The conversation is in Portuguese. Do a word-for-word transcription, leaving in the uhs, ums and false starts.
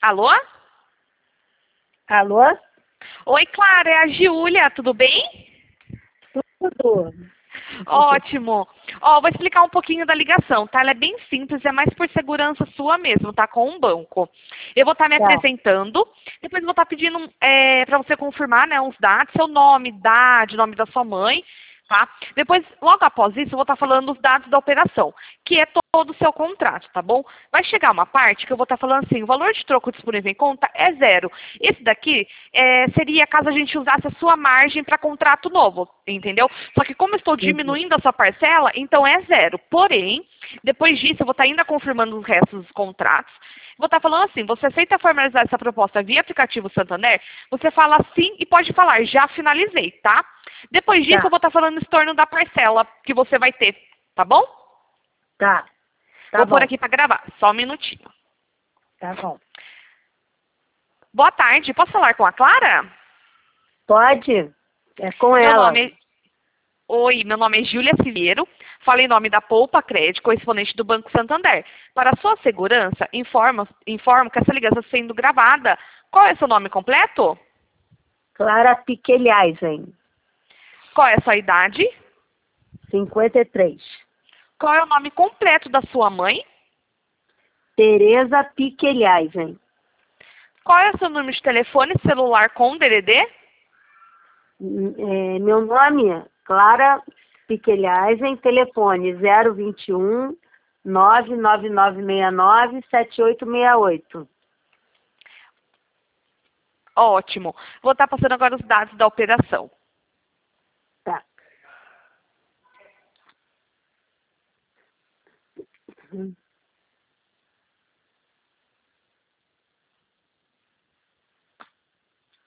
Alô? Alô? Oi, Clara, é a Giulia, tudo bem? Tudo. Ótimo. Ó, vou explicar um pouquinho da ligação, tá? Ela é bem simples, é mais por segurança sua mesmo, tá? Com um banco. Eu vou estar me Tá. apresentando, depois vou estar pedindo é, para você confirmar, né, uns dados, seu nome, idade, nome da sua mãe, tá? Depois, logo após isso, eu vou estar falando os dados da operação, que é todo o seu contrato, tá bom? Vai chegar uma parte que eu vou estar falando assim, o valor de troco disponível em conta é zero. Esse daqui é, seria caso a gente usasse a sua margem para contrato novo, entendeu? Só que como eu estou Entendi. diminuindo a sua parcela, então é zero. Porém, depois disso, eu vou estar ainda confirmando os restos dos contratos. Vou estar falando assim, você aceita formalizar essa proposta via aplicativo Santander? Você fala sim e pode falar, já finalizei, tá? Depois disso, Tá. eu vou estar falando em torno da parcela que você vai ter, tá bom? Tá. Tá Vou pôr bom. aqui para gravar, só um minutinho. Tá bom. Boa tarde, posso falar com a Clara? Pode? É com Meu ela. nome é... Oi, meu nome é Júlia Silveiro, falo em nome da Poupa Crédito, correspondente do Banco Santander. Para sua segurança, informo, informo que essa ligação está sendo gravada. Qual é seu nome completo? Clara Piqueliaisen, Qual é a sua idade? cinquenta e três. Qual é o nome completo da sua mãe? Tereza Piqueliaisen. Qual é o seu número de telefone celular com D D D? É, meu nome é Clara Piqueliaisen, telefone zero vinte e um, nove nove nove seis nove, sete oito seis oito. Ótimo. Vou estar passando agora os dados da operação. Tá. Hum.